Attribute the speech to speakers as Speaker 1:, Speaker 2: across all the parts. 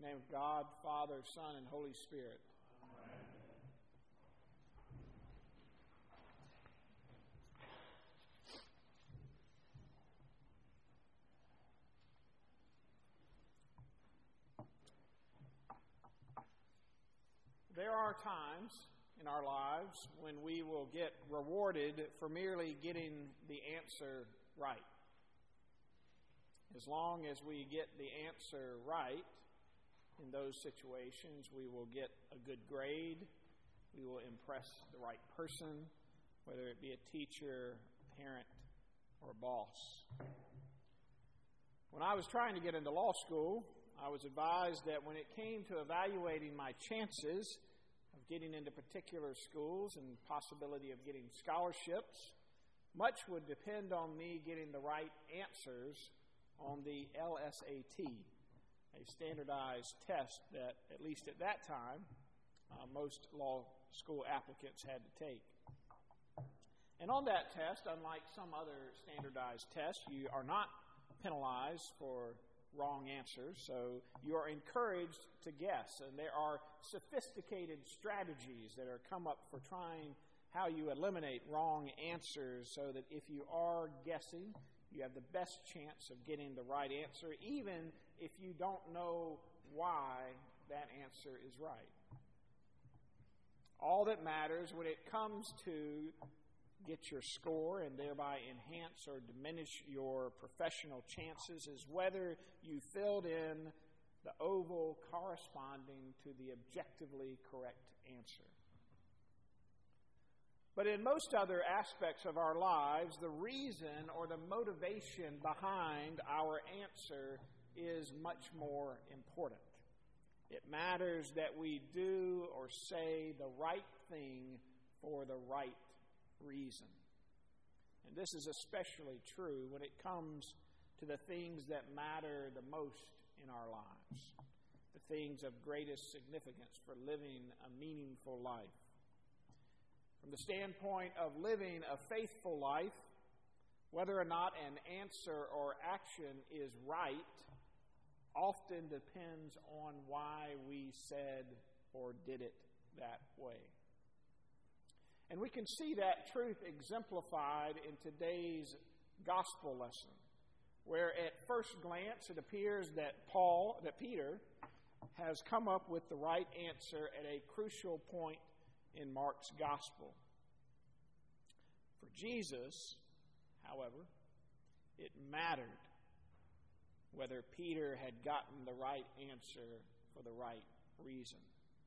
Speaker 1: name of God, Father, Son, and Holy Spirit.
Speaker 2: Amen.
Speaker 1: There are times in our lives when we will get rewarded for merely getting the answer right. As long as we get the answer right in those situations, we will get a good grade, we will impress the right person, whether it be a teacher, a parent, or a boss. When I was trying to get into law school, I was advised that when it came to evaluating my chances of getting into particular schools and possibility of getting scholarships, much would depend on me getting the right answers on the LSAT, a standardized test that, at least at that time, most law school applicants had to take. And on that test, unlike some other standardized tests, you are not penalized for wrong answers, so you are encouraged to guess. And there are sophisticated strategies that are come up for trying how you eliminate wrong answers so that if you are guessing, you have the best chance of getting the right answer, even if you don't know why that answer is right. All that matters when it comes to get your score and thereby enhance or diminish your professional chances is whether you filled in the oval corresponding to the objectively correct answer. But in most other aspects of our lives, the reason or the motivation behind our answer is much more important. It matters that we do or say the right thing for the right reason. And this is especially true when it comes to the things that matter the most in our lives, the things of greatest significance for living a meaningful life. From the standpoint of living a faithful life, whether or not an answer or action is right often depends on why we said or did it that way. And we can see that truth exemplified in today's gospel lesson, where at first glance it appears that Peter has come up with the right answer at a crucial point in Mark's gospel. For Jesus, however, it mattered whether Peter had gotten the right answer for the right reason.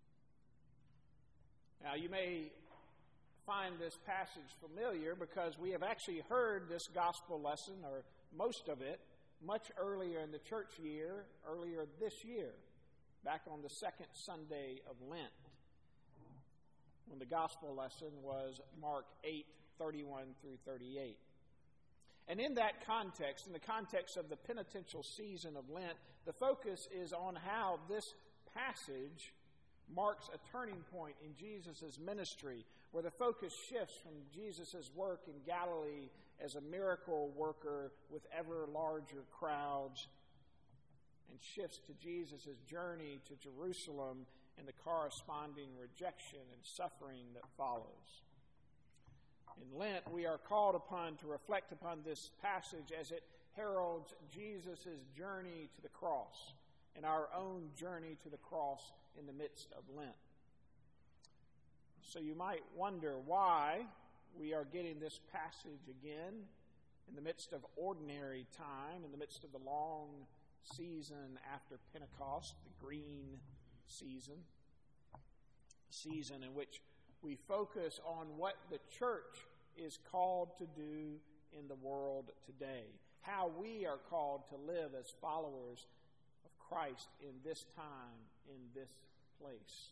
Speaker 1: Now, you may find this passage familiar because we have actually heard this gospel lesson, or most of it, much earlier in the church year, earlier this year, back on the second Sunday of Lent, when the gospel lesson was Mark 8:31 through 38. And in that context, in the context of the penitential season of Lent, the focus is on how this passage marks a turning point in Jesus' ministry, where the focus shifts from Jesus' work in Galilee as a miracle worker with ever larger crowds and shifts to Jesus' journey to Jerusalem and the corresponding rejection and suffering that follows. In Lent, we are called upon to reflect upon this passage as it heralds Jesus' journey to the cross and our own journey to the cross in the midst of Lent. So you might wonder why we are getting this passage again in the midst of ordinary time, in the midst of the long season after Pentecost, the green season, a season in which we focus on what the church is called to do in the world today, how we are called to live as followers of Christ in this time, in this place.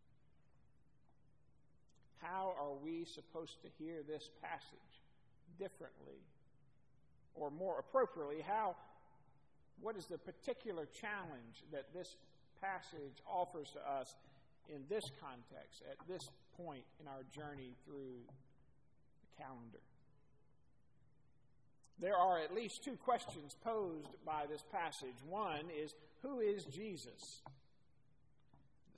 Speaker 1: How are we supposed to hear this passage differently? Or more appropriately, what is the particular challenge that this passage offers to us in this context, at this point in our journey through the calendar? There are at least two questions posed by this passage. One is, who is Jesus?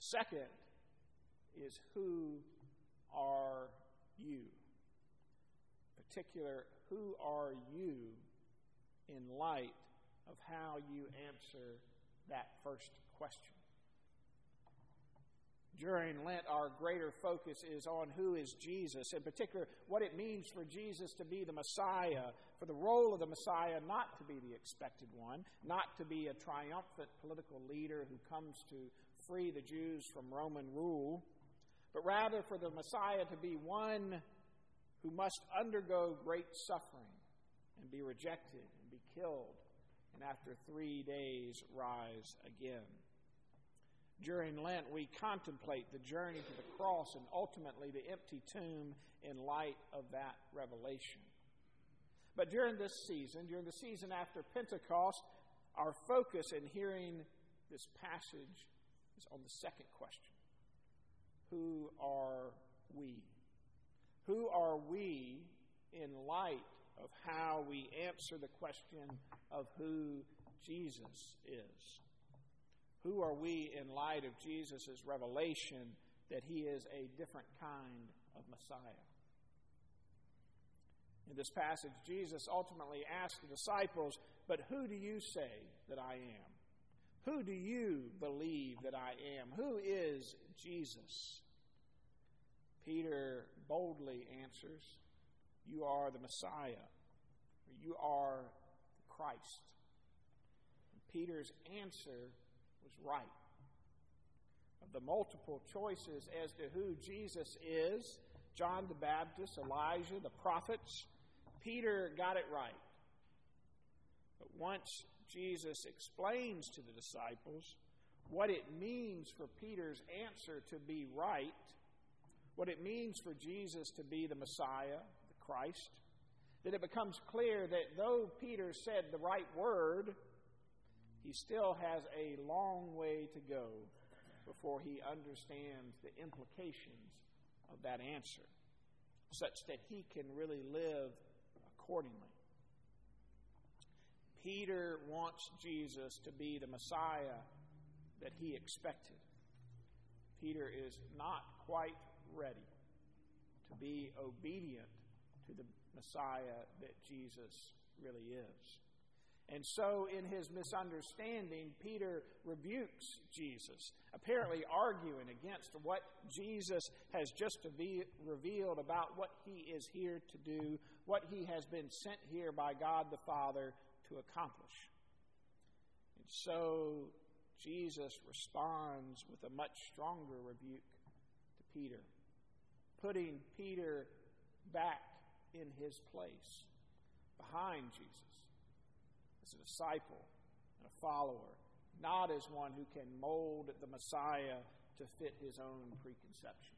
Speaker 1: Second is, who are you? In particular, who are you in light of how you answer that first question? During Lent, our greater focus is on who is Jesus, in particular, what it means for Jesus to be the Messiah, for the role of the Messiah not to be the expected one, not to be a triumphant political leader who comes to free the Jews from Roman rule, but rather for the Messiah to be one who must undergo great suffering and be rejected and be killed, and after 3 days rise again. During Lent, we contemplate the journey to the cross and ultimately the empty tomb in light of that revelation. But during the season after Pentecost, our focus in hearing this passage is on the second question. Who are we? Who are we in light of how we answer the question of who Jesus is? Who are we in light of Jesus' revelation that he is a different kind of Messiah? In this passage, Jesus ultimately asked the disciples, "But who do you say that I am? Who do you believe that I am? Who is Jesus?" Peter boldly answers, "You are the Messiah, or you are the Christ." And Peter's answer was right. Of the multiple choices as to who Jesus is, John the Baptist, Elijah, the prophets, Peter got it right. But once Jesus explains to the disciples what it means for Peter's answer to be right, what it means for Jesus to be the Messiah, the Christ, then it becomes clear that though Peter said the right word, he still has a long way to go before he understands the implications of that answer, such that he can really live accordingly. Peter wants Jesus to be the Messiah that he expected. Peter is not quite ready to be obedient to the Messiah that Jesus really is. And so, in his misunderstanding, Peter rebukes Jesus, apparently arguing against what Jesus has just revealed about what he is here to do, what he has been sent here by God the Father to accomplish. And so, Jesus responds with a much stronger rebuke to Peter, putting Peter back in his place, behind Jesus, as a disciple and a follower, not as one who can mold the Messiah to fit his own preconceptions.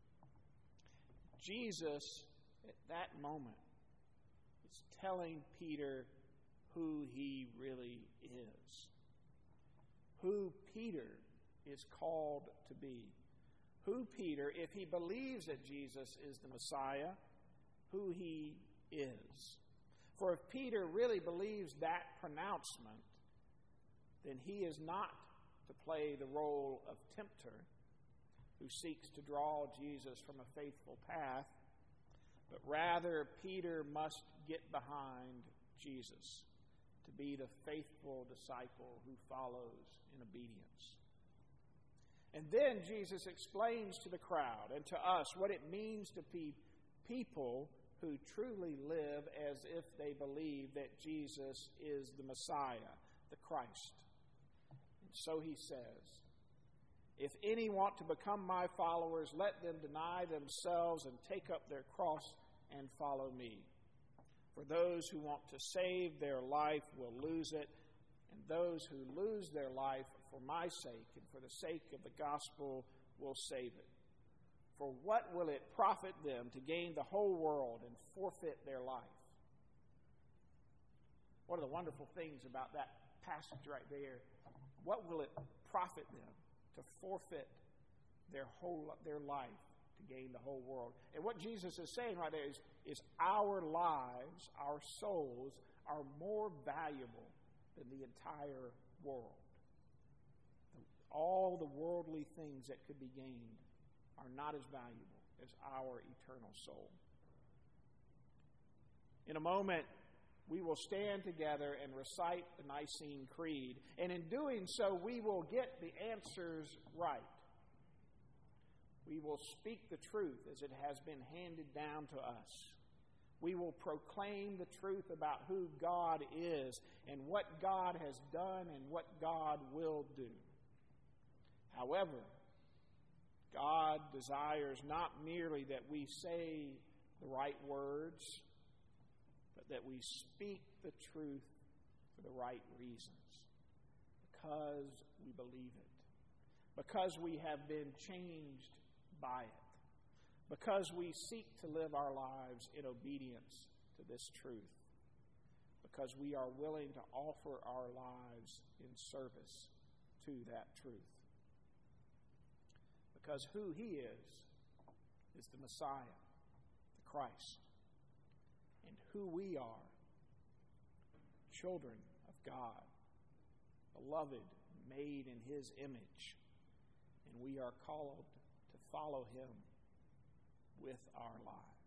Speaker 1: Jesus, at that moment, is telling Peter who he really is, who Peter is called to be, who Peter, if he believes that Jesus is the Messiah, who he is. For if Peter really believes that pronouncement, then he is not to play the role of tempter who seeks to draw Jesus from a faithful path, but rather Peter must get behind Jesus to be the faithful disciple who follows in obedience. And then Jesus explains to the crowd and to us what it means to be people who truly live as if they believe that Jesus is the Messiah, the Christ. And so he says, "If any want to become my followers, let them deny themselves and take up their cross and follow me. For those who want to save their life will lose it, and those who lose their life for my sake and for the sake of the gospel will save it. For what will it profit them to gain the whole world and forfeit their life?" One of the wonderful things about that passage right there, what will it profit them to forfeit their life to gain the whole world? And what Jesus is saying right there is our lives, our souls, are more valuable than the entire world. all the worldly things that could be gained are not as valuable as our eternal soul. In a moment, we will stand together and recite the Nicene Creed, and in doing so, we will get the answers right. We will speak the truth as it has been handed down to us. We will proclaim the truth about who God is and what God has done and what God will do. However, God desires not merely that we say the right words, but that we speak the truth for the right reasons, because we believe it, because we have been changed by it, because we seek to live our lives in obedience to this truth, because we are willing to offer our lives in service to that truth. Because who He is the Messiah, the Christ, and who we are, children of God, beloved, made in His image, and we are called to follow Him with our lives.